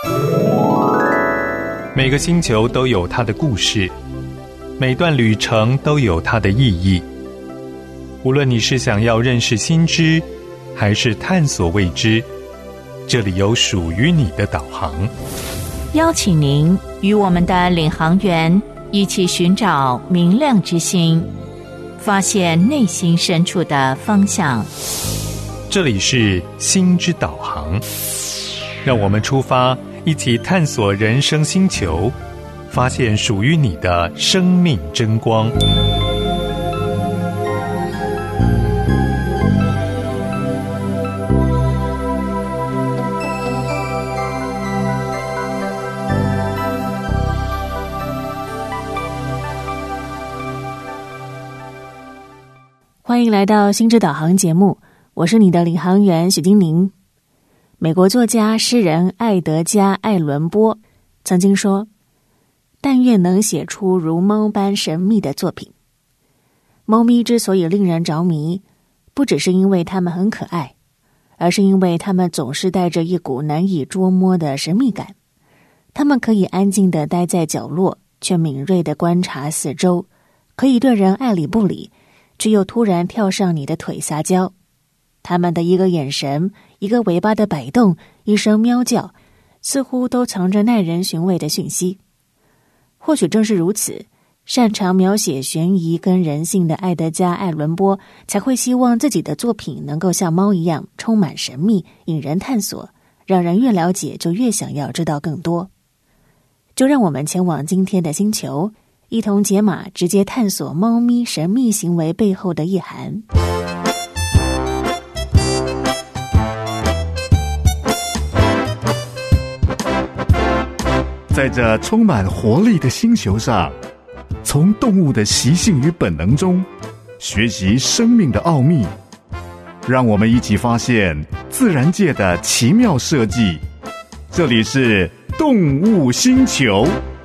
每个星球都有它的故事，每段旅程都有它的意义。无论你是想要认识新知，还是探索未知，这里有属于你的导航。 邀请您与我们的领航员一起寻找明亮之星，发现内心深处的方向。 这里是心之导航，让我们出发，一起探索人生星球，发现属于你的生命真光。 欢迎来到心之导航节目，我是你的领航员许金玲。美国作家诗人艾德加·艾伦波曾经说，但愿能写出如猫般神秘的作品。猫咪之所以令人着迷，不只是因为它们很可爱，而是因为它们总是带着一股难以捉摸的神秘感。它们可以安静地待在角落，却敏锐地观察四周，可以对人爱理不理，却又突然跳上你的腿撒娇。他们的一个眼神，一个尾巴的摆动，一声喵叫，似乎都藏着耐人寻味的讯息。或许正是如此，擅长描写悬疑跟人性的艾德加·艾伦波才会希望自己的作品能够像猫一样充满神秘，引人探索，让人越了解就越想要知道更多。就让我们前往今天的星球，一同解码，直接探索猫咪神秘行为背后的意涵。 在这充满活力的星球上，从动物的习性与本能中学习生命的奥秘，让我们一起发现自然界的奇妙设计。这里是动物星球。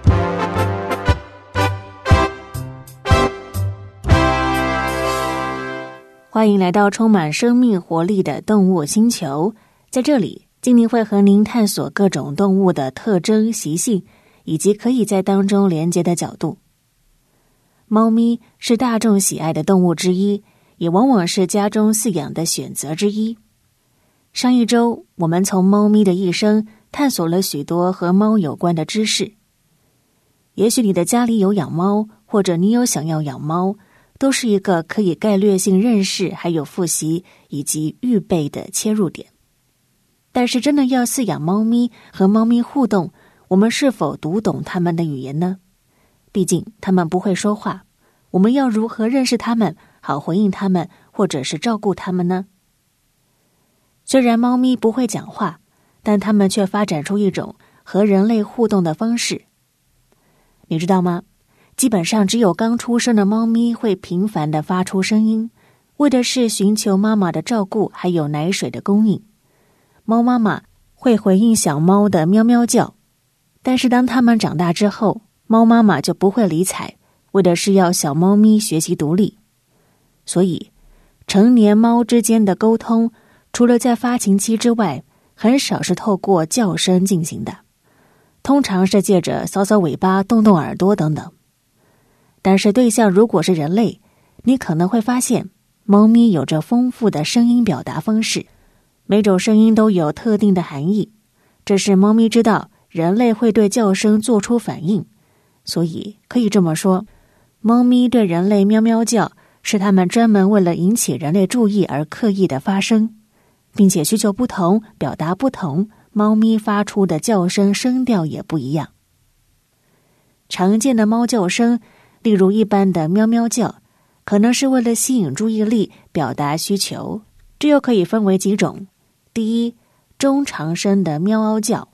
欢迎来到充满生命活力的动物星球，在这里金宁会和您探索各种动物的特征、习性，以及可以在当中连接的角度。猫咪是大众喜爱的动物之一，也往往是家中饲养的选择之一。上一周，我们从猫咪的一生探索了许多和猫有关的知识。也许你的家里有养猫，或者你有想要养猫，都是一个可以概略性认识，还有复习以及预备的切入点。但是真的要饲养猫咪，和猫咪互动，我们是否读懂它们的语言呢？毕竟它们不会说话，我们要如何认识它们，好回应它们，或者是照顾它们呢？虽然猫咪不会讲话，但它们却发展出一种和人类互动的方式。你知道吗？基本上只有刚出生的猫咪会频繁地发出声音，为的是寻求妈妈的照顾，还有奶水的供应。猫妈妈会回应小猫的喵喵叫，但是当它们长大之后，猫妈妈就不会理睬，为的是要小猫咪学习独立。所以成年猫之间的沟通，除了在发情期之外，很少是透过叫声进行的，通常是借着搔搔尾巴、动动耳朵等等。但是对象如果是人类，你可能会发现猫咪有着丰富的声音表达方式，每种声音都有特定的含义，这是猫咪知道人类会对叫声做出反应，所以可以这么说，猫咪对人类喵喵叫，是它们专门为了引起人类注意而刻意的发声，并且需求不同，表达不同，猫咪发出的叫声声调也不一样。常见的猫叫声，例如一般的喵喵叫，可能是为了吸引注意力，表达需求。这又可以分为几种。第一，中长声的喵嗷叫。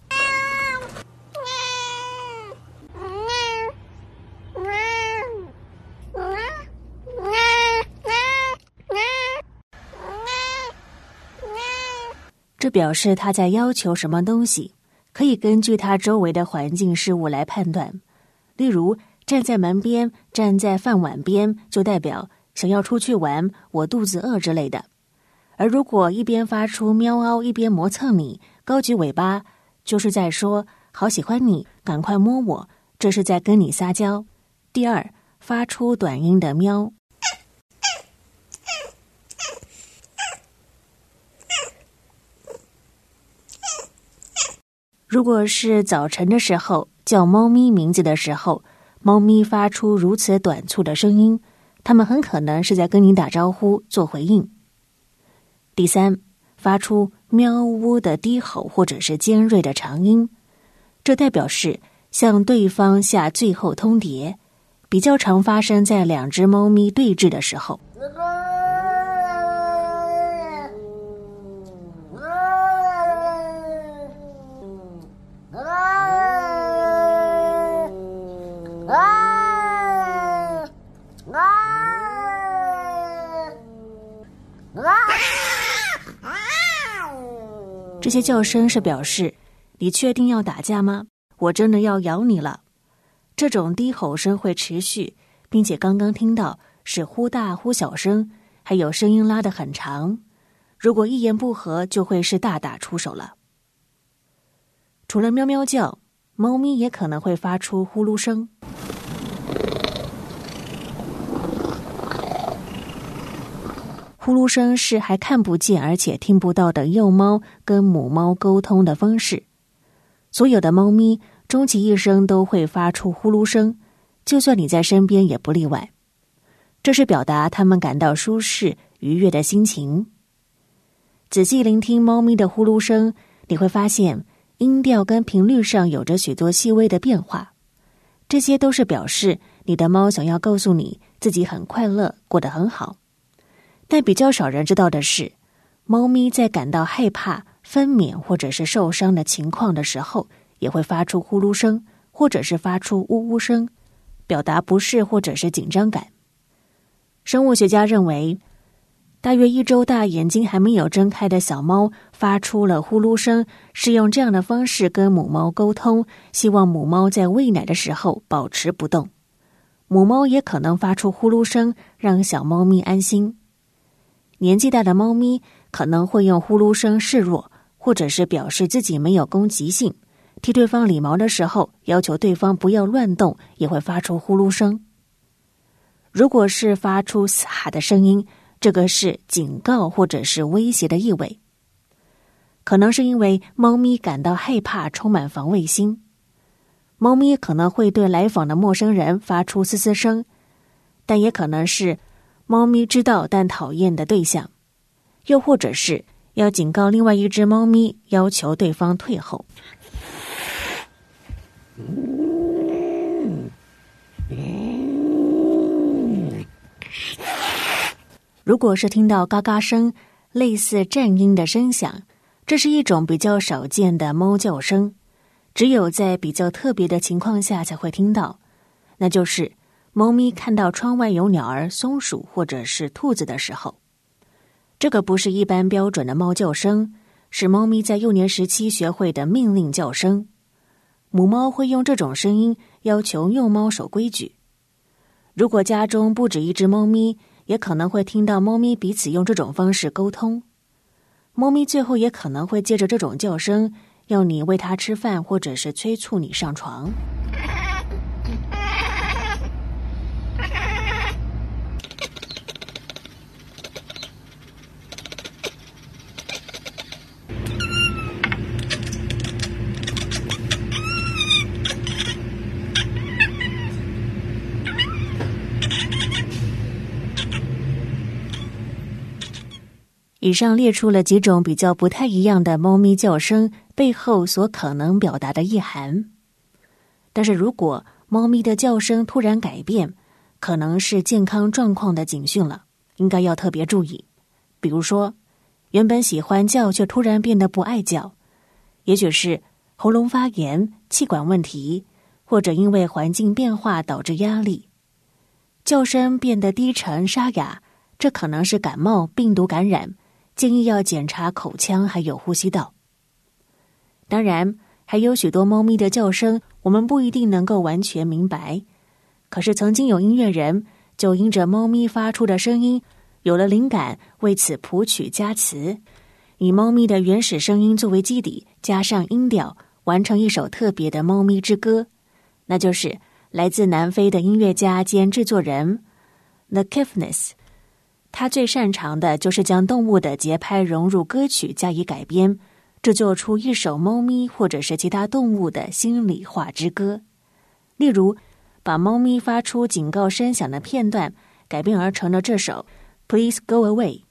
这表示他在要求什么东西，可以根据他周围的环境事物来判断。例如，站在门边，站在饭碗边，就代表想要出去玩，我肚子饿之类的。而如果一边发出喵嗷，一边磨蹭你，高举尾巴，就是在说好喜欢你，赶快摸我，这是在跟你撒娇。第二，发出短音的喵。如果是早晨的时候叫猫咪名字的时候，猫咪发出如此短促的声音，它们很可能是在跟你打招呼做回应。第三，发出喵呜的低吼或者是尖锐的长音，这代表是向对方下最后通牒，比较常发生在两只猫咪对峙的时候。这些叫声是表示你确定要打架吗？我真的要咬你了。这种低吼声会持续，并且刚刚听到是忽大忽小声，还有声音拉得很长。如果一言不合，就会是大打出手了。除了喵喵叫，猫咪也可能会发出呼噜声。呼噜声是还看不见而且听不到的幼猫跟母猫沟通的方式。所有的猫咪终其一生都会发出呼噜声，就算你在身边也不例外。这是表达它们感到舒适愉悦的心情。仔细聆听猫咪的呼噜声，你会发现音调跟频率上有着许多细微的变化，这些都是表示你的猫想要告诉你自己很快乐，过得很好。但比较少人知道的是，猫咪在感到害怕、分娩或者是受伤的情况的时候，也会发出呼噜声，或者是发出呜呜声，表达不适或者是紧张感。生物学家认为，大约1周大、眼睛还没有睁开的小猫发出了呼噜声，是用这样的方式跟母猫沟通，希望母猫在喂奶的时候保持不动。母猫也可能发出呼噜声，让小猫咪安心。年纪大的猫咪可能会用呼噜声示弱，或者是表示自己没有攻击性，替对方理毛的时候要求对方不要乱动，也会发出呼噜声。如果是发出嘶哈的声音，这个是警告或者是威胁的意味，可能是因为猫咪感到害怕，充满防卫心。猫咪可能会对来访的陌生人发出嘶嘶声，但也可能是猫咪知道但讨厌的对象，又或者是要警告另外一只猫咪，要求对方退后。如果是听到嘎嘎声，类似战音的声响，这是一种比较少见的猫叫声，只有在比较特别的情况下才会听到，那就是猫咪看到窗外有鸟儿、松鼠或者是兔子的时候。这个不是一般标准的猫叫声，是猫咪在幼年时期学会的命令叫声。母猫会用这种声音要求幼猫守规矩。如果家中不止一只猫咪，也可能会听到猫咪彼此用这种方式沟通。猫咪最后也可能会借着这种叫声要你喂它吃饭，或者是催促你上床。以上列出了几种比较不太一样的猫咪叫声背后所可能表达的意涵。但是如果猫咪的叫声突然改变，可能是健康状况的警讯了，应该要特别注意。比如说，原本喜欢叫却突然变得不爱叫，也许是喉咙发炎、气管问题，或者因为环境变化导致压力。叫声变得低沉沙哑，这可能是感冒、病毒感染，建议要检查口腔还有呼吸道。当然，还有许多猫咪的叫声我们不一定能够完全明白，可是曾经有音乐人就因着猫咪发出的声音有了灵感，为此谱曲加词，以猫咪的原始声音作为基底，加上音调， 完成一首特别的猫咪之歌，那就是来自南非的音乐家兼制作人 The Kiffness。 他最擅长的就是将动物的节拍融入歌曲加以改编，制作出一首猫咪或者是其他动物的心里话之歌。例如把猫咪发出警告声响的片段改编而成了这首 Please Go Away。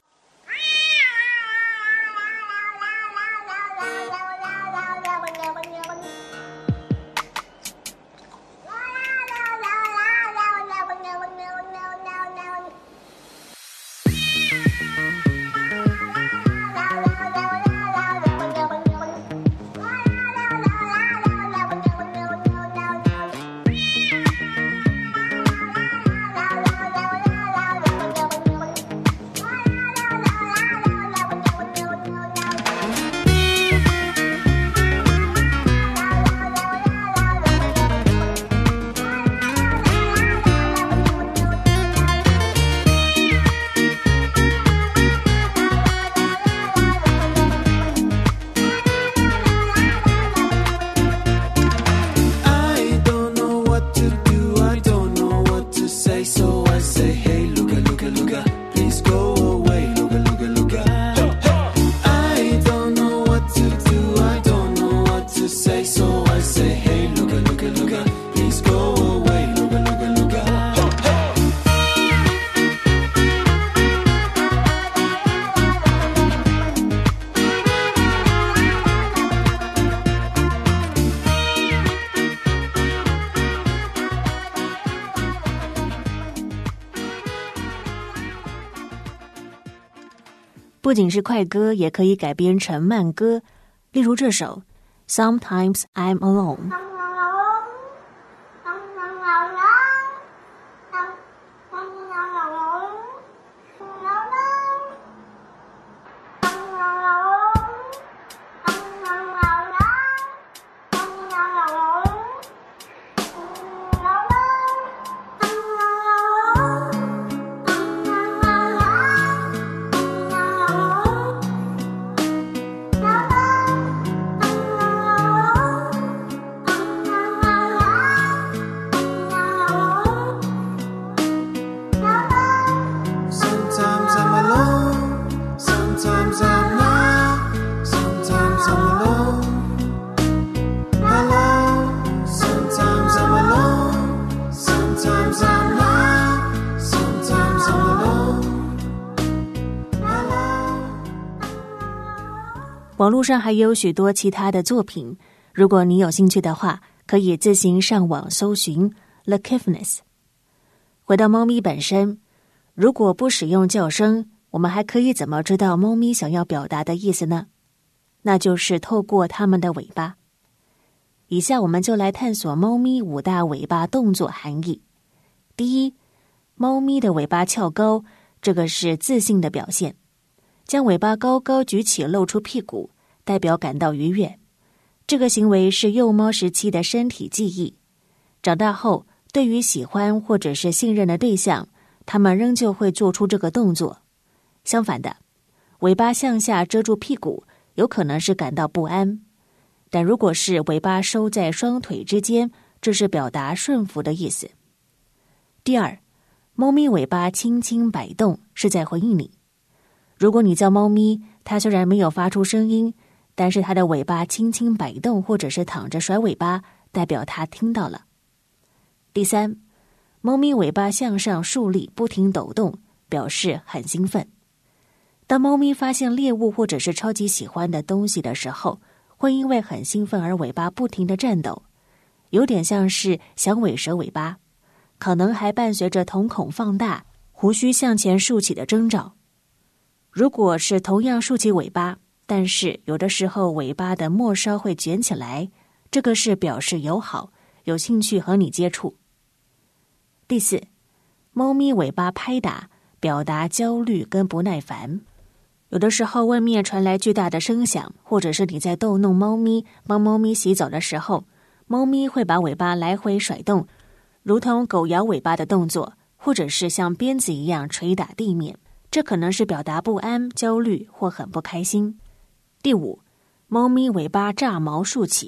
不仅是快歌，也可以改编成慢歌，例如这首 Sometimes I'm Alone。网络上还有许多其他的作品，如果你有兴趣的话，可以自行上网搜寻 The Kiffness。 回到猫咪本身，如果不使用叫声，我们还可以怎么知道猫咪想要表达的意思呢？那就是透过它们的尾巴。以下我们就来探索猫咪5大尾巴动作含义。第一，猫咪的尾巴翘高，这个是自信的表现。将尾巴高高举起露出屁股，代表感到愉悦。这个行为是幼猫时期的身体记忆。长大后，对于喜欢或者是信任的对象，它们仍旧会做出这个动作。相反的，尾巴向下遮住屁股，有可能是感到不安。但如果是尾巴收在双腿之间，这是表达顺服的意思。第二，猫咪尾巴轻轻摆动，是在回应你。如果你叫猫咪，它虽然没有发出声音，但是它的尾巴轻轻摆动或者是躺着甩尾巴，代表它听到了。第三，猫咪尾巴向上竖立，不停抖动，表示很兴奋。当猫咪发现猎物或者是超级喜欢的东西的时候，会因为很兴奋而尾巴不停地颤抖，有点像是响尾蛇尾巴，可能还伴随着瞳孔放大、胡须向前竖起的征兆。如果是同样竖起尾巴，但是有的时候尾巴的末梢会卷起来，这个是表示友好，有兴趣和你接触。第四，猫咪尾巴拍打，表达焦虑跟不耐烦。有的时候外面传来巨大的声响，或者是你在逗弄猫咪，帮猫咪洗澡的时候，猫咪会把尾巴来回甩动，如同狗摇尾巴的动作，或者是像鞭子一样捶打地面。这可能是表达不安、焦虑或很不开心。第五，猫咪尾巴炸毛竖起，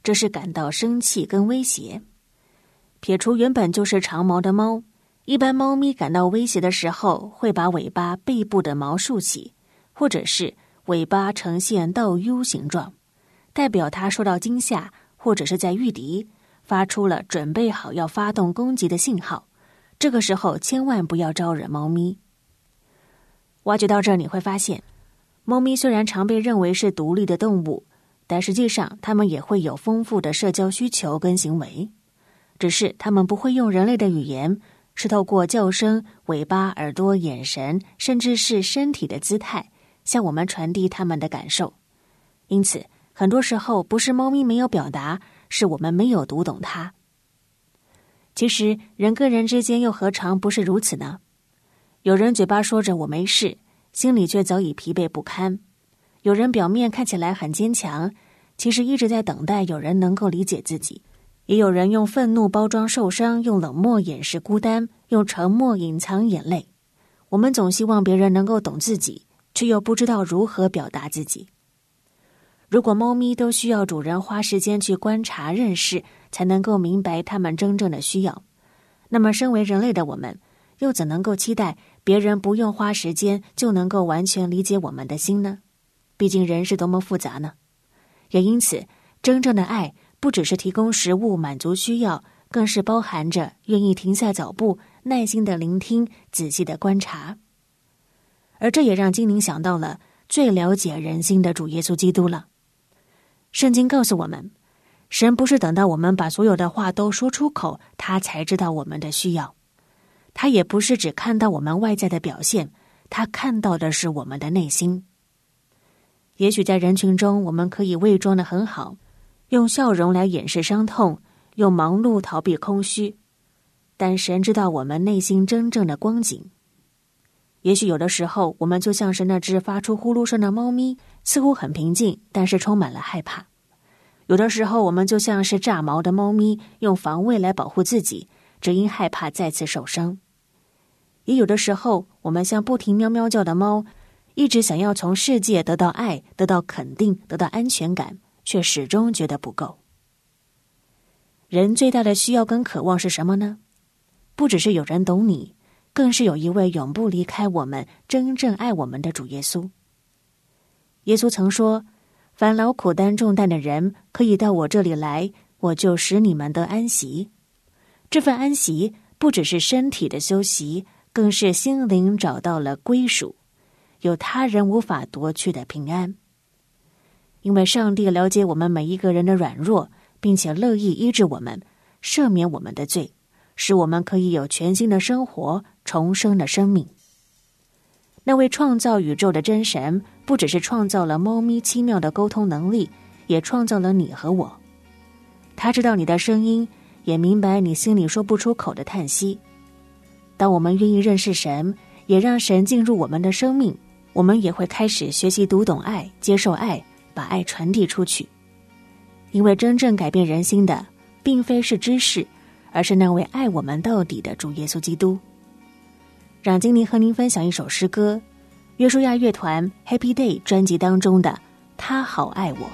这是感到生气跟威胁。撇除原本就是长毛的猫，一般猫咪感到威胁的时候，会把尾巴背部的毛竖起，或者是尾巴呈现倒 U 形状，代表它受到惊吓，或者是在御敌，发出了准备好要发动攻击的信号。这个时候千万不要招惹猫咪。挖掘到这儿，你会发现，猫咪虽然常被认为是独立的动物，但实际上它们也会有丰富的社交需求跟行为，只是它们不会用人类的语言，是透过叫声、尾巴、耳朵、眼神，甚至是身体的姿态，向我们传递它们的感受。因此，很多时候不是猫咪没有表达，是我们没有读懂它。其实，人跟人之间又何尝不是如此呢？有人嘴巴说着我没事，心里却早已疲惫不堪；有人表面看起来很坚强，其实一直在等待有人能够理解自己；也有人用愤怒包装受伤，用冷漠掩饰孤单，用沉默隐藏眼泪。我们总希望别人能够懂自己，却又不知道如何表达自己。如果猫咪都需要主人花时间去观察认识，才能够明白它们真正的需要，那么身为人类的我们，又怎能够期待别人不用花时间就能够完全理解我们的心呢？毕竟人是多么复杂呢？也因此，真正的爱不只是提供食物满足需要，更是包含着愿意停下脚步，耐心的聆听，仔细的观察。而这也让精灵想到了最了解人心的主耶稣基督了。圣经告诉我们，神不是等到我们把所有的话都说出口，他才知道我们的需要。他也不是只看到我们外在的表现，他看到的是我们的内心。也许在人群中，我们可以伪装得很好，用笑容来掩饰伤痛，用忙碌逃避空虚，但神知道我们内心真正的光景。也许有的时候，我们就像是那只发出呼噜声的猫咪，似乎很平静，但是充满了害怕。有的时候，我们就像是炸毛的猫咪，用防卫来保护自己，只因害怕再次受伤。也有的时候，我们像不停喵喵叫的猫，一直想要从世界得到爱，得到肯定，得到安全感，却始终觉得不够。人最大的需要跟渴望是什么呢？不只是有人懂你，更是有一位永不离开我们、真正爱我们的主耶稣。耶稣曾说，凡劳苦担重担的人，可以到我这里来，我就使你们得安息。这份安息不只是身体的休息，更是心灵找到了归属，有他人无法夺去的平安。因为上帝了解我们每一个人的软弱，并且乐意医治我们，赦免我们的罪，使我们可以有全新的生活，重生的生命。那位创造宇宙的真神，不只是创造了猫咪奇妙的沟通能力，也创造了你和我。他知道你的声音，也明白你心里说不出口的叹息。当我们愿意认识神，也让神进入我们的生命，我们也会开始学习读懂爱，接受爱，把爱传递出去。因为真正改变人心的，并非是知识，而是那位爱我们到底的主耶稣基督。让精灵和您分享一首诗歌，约书亚乐团 Happy Day 专辑当中的《他好爱我》。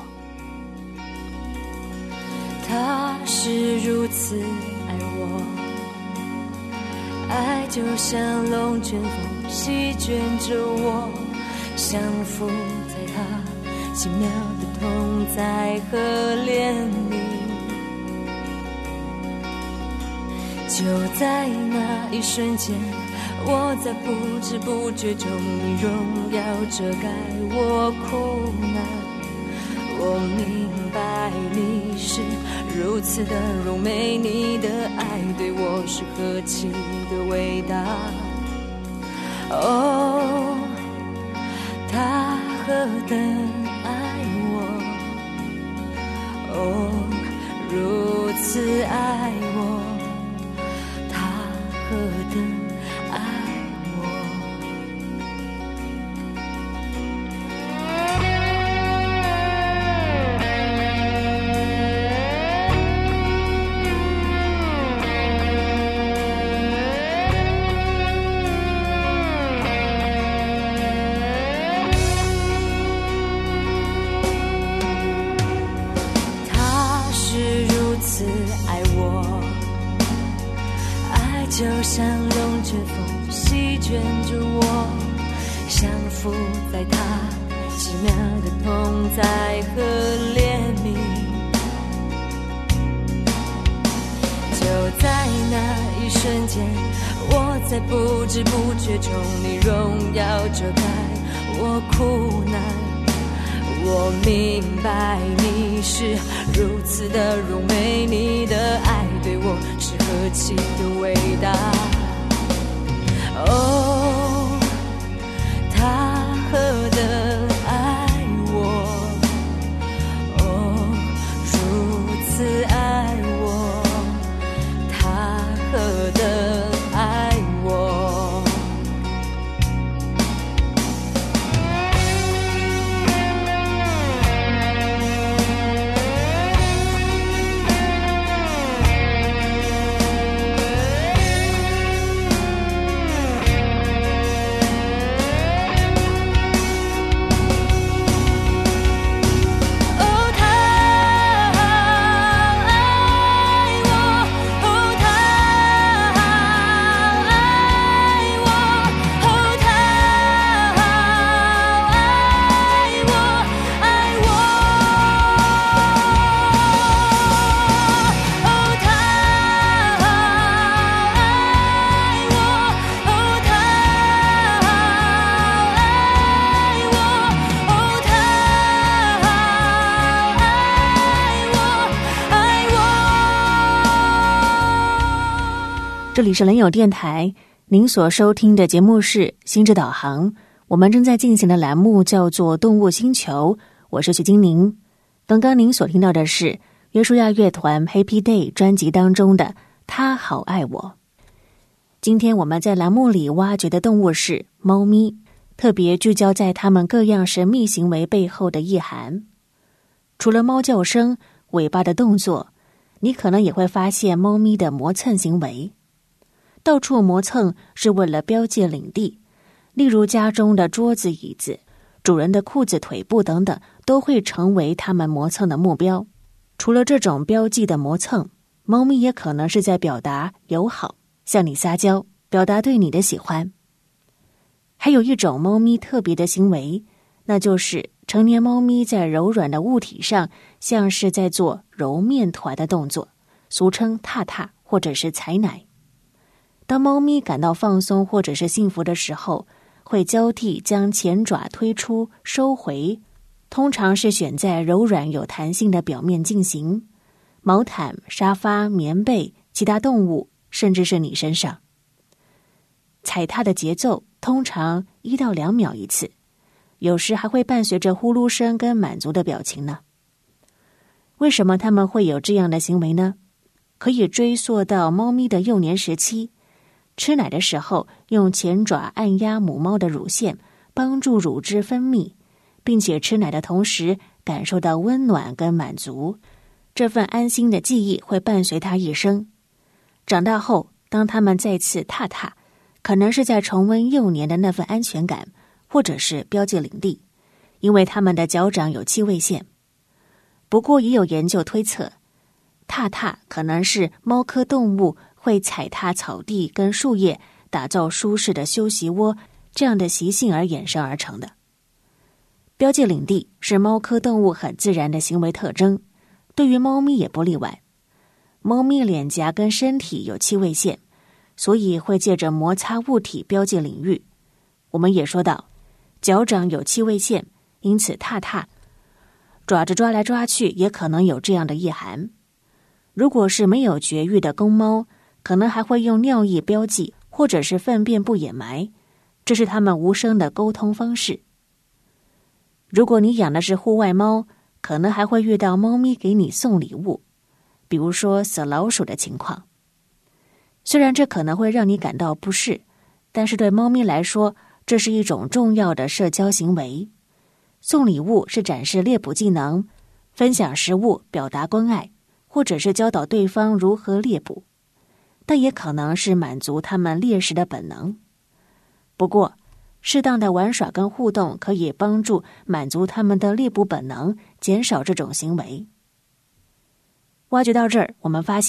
他是如此爱我，爱就像龙卷风席卷着我，降服在他奇妙的同在和怜悯。就在那一瞬间，我在不知不觉中，你荣耀遮盖我苦难。我明白你是如此的柔美，你的爱对我是何其的伟大。哦，他何等爱我，哦，如此爱我，他何等爱我。他是就像龙卷风席卷着我，降服在他奇妙的同在和怜悯。就在那一瞬间，我在不知不觉中，你荣耀遮盖我苦难。我明白你是如此的荣美，你的爱对我是何其的伟大。哦，他何等爱我，哦，如此爱我，他何等爱我。 这里是人友电台，您所收听的节目是心智导航，我们正在进行的栏目叫做动物星球，我是徐金宁。刚刚您所听到的是约书亚乐团 Happy Day 专辑当中的他好爱我。今天我们在栏目里挖掘的动物是猫咪，特别聚焦在它们各样神秘行为背后的意涵。除了猫叫声、尾巴的动作，你可能也会发现猫咪的磨蹭行为。到处磨蹭是为了标记领地，例如家中的桌子、椅子、主人的裤子、腿部等等，都会成为它们磨蹭的目标。除了这种标记的磨蹭，猫咪也可能是在表达友好，向你撒娇，表达对你的喜欢。还有一种猫咪特别的行为，那就是成年猫咪在柔软的物体上，像是在做揉面团的动作，俗称踏踏或者是踩奶。当猫咪感到放松或者是幸福的时候，会交替将前爪推出收回，通常是选在柔软有弹性的表面进行，毛毯、沙发、棉被、其他动物，甚至是你身上。踩踏的节奏通常1到2秒一次，有时还会伴随着呼噜声跟满足的表情呢。为什么它们会有这样的行为呢？可以追溯到猫咪的幼年时期，吃奶的时候用前爪按压母猫的乳腺，帮助乳汁分泌，并且吃奶的同时感受到温暖跟满足，这份安心的记忆会伴随它一生。长大后，当它们再次踏踏，可能是在重温幼年的那份安全感，或者是标记领地，因为它们的脚掌有气味线。不过也有研究推测，踏踏可能是猫科动物会踩踏草地跟树叶，打造舒适的休息窝，这样的习性而衍生而成的。标记领地是猫科动物很自然的行为特征，对于猫咪也不例外。猫咪脸颊跟身体有气味线，所以会借着摩擦物体标记领域。我们也说到，脚掌有气味线，因此踏踏，爪子抓来抓去也可能有这样的意涵。如果是没有绝育的公猫，可能还会用尿液标记，或者是粪便不掩埋，这是它们无声的沟通方式。如果你养的是户外猫，可能还会遇到猫咪给你送礼物，比如说死老鼠的情况。虽然这可能会让你感到不适，但是对猫咪来说，这是一种重要的社交行为。送礼物是展示猎捕技能，分享食物表达关爱，或者是教导对方如何猎捕，但也可能是满足他们猎食的本能。不过，适当的玩耍跟互动可以帮助满足他们的猎捕本能，减少这种行为。挖掘到这儿，我们发现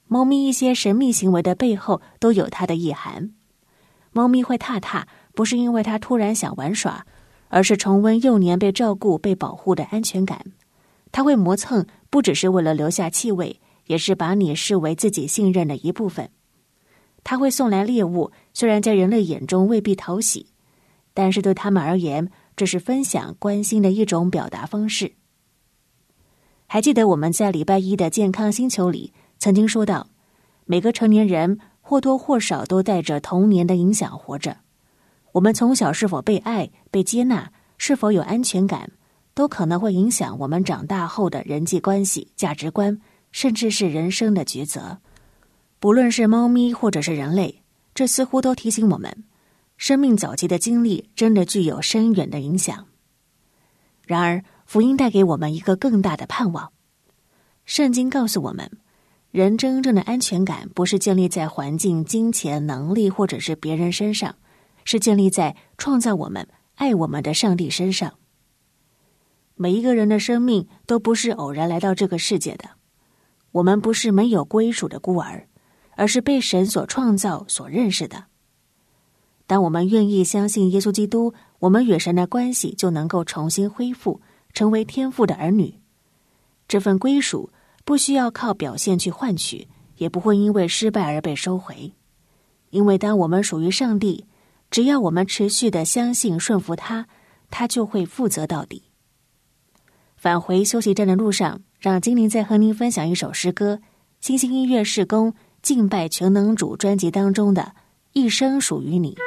猫咪一些神秘行为的背后都有它的意涵。猫咪会踏踏，不是因为它突然想玩耍，而是重温幼年被照顾、被保护的安全感。它会磨蹭，不只是为了留下气味，也是把你视为自己信任的一部分。它会送来猎物，虽然在人类眼中未必讨喜，但是对他们而言，这是分享关心的一种表达方式。还记得我们在礼拜一的健康星球里曾经说到，每个成年人或多或少都带着童年的影响活着。我们从小是否被爱、被接纳，是否有安全感，都可能会影响我们长大后的人际关系、价值观，甚至是人生的抉择。不论是猫咪或者是人类，这似乎都提醒我们，生命早期的经历真的具有深远的影响。然而，福音带给我们一个更大的盼望。圣经告诉我们，人真正的安全感不是建立在环境、金钱、能力或者是别人身上，是建立在创造我们、爱我们的上帝身上。每一个人的生命都不是偶然来到这个世界的，我们不是没有归属的孤儿，而是被神所创造、所认识的。当我们愿意相信耶稣基督，我们与神的关系就能够重新恢复，成为天父的儿女。这份归属不需要靠表现去换取，也不会因为失败而被收回。因为当我们属于上帝，只要我们持续的相信顺服他，他就会负责到底。返回休息站的路上，让精灵再和您分享一首诗歌，新兴音乐事工敬拜全能主专辑当中的一生属于你。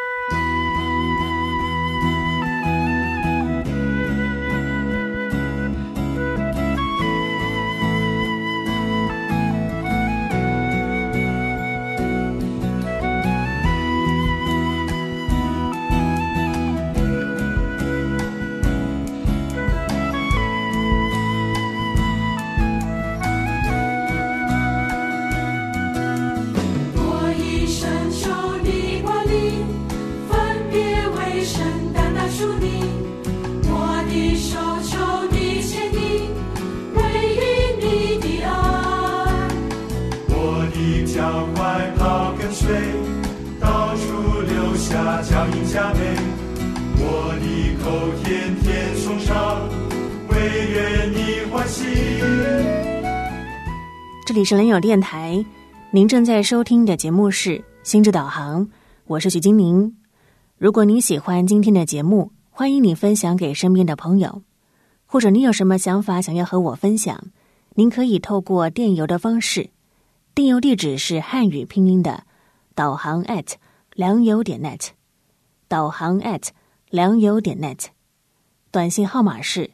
这里是联友电台，您正在收听的节目是心智导航，我是许金宁。如果您喜欢今天的节目，欢迎你分享给身边的朋友，或者你有什么想法想要和我分享，您可以透过电邮的方式，电邮地址是汉语拼音的导航@良友.net， 导航@良友.net， 短信号码是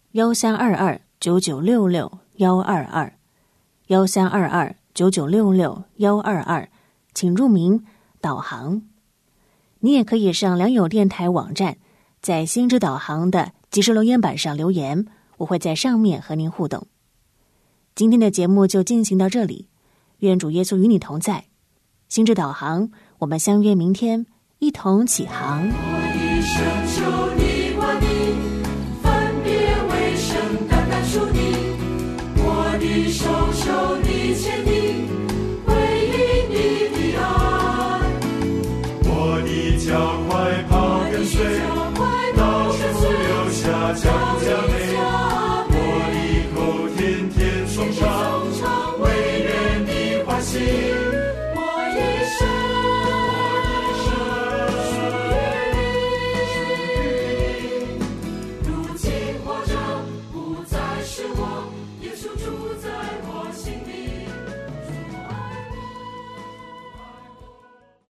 132299661122。132299661122，请入名导航。你也可以上良友电台网站，在心之导航的即时留言板上留言，我会在上面和您互动。今天的节目就进行到这里，愿主耶稣与你同在。心之导航，我们相约明天，一同起航。 我一生求你过你，分别为圣单单属你，我的手求你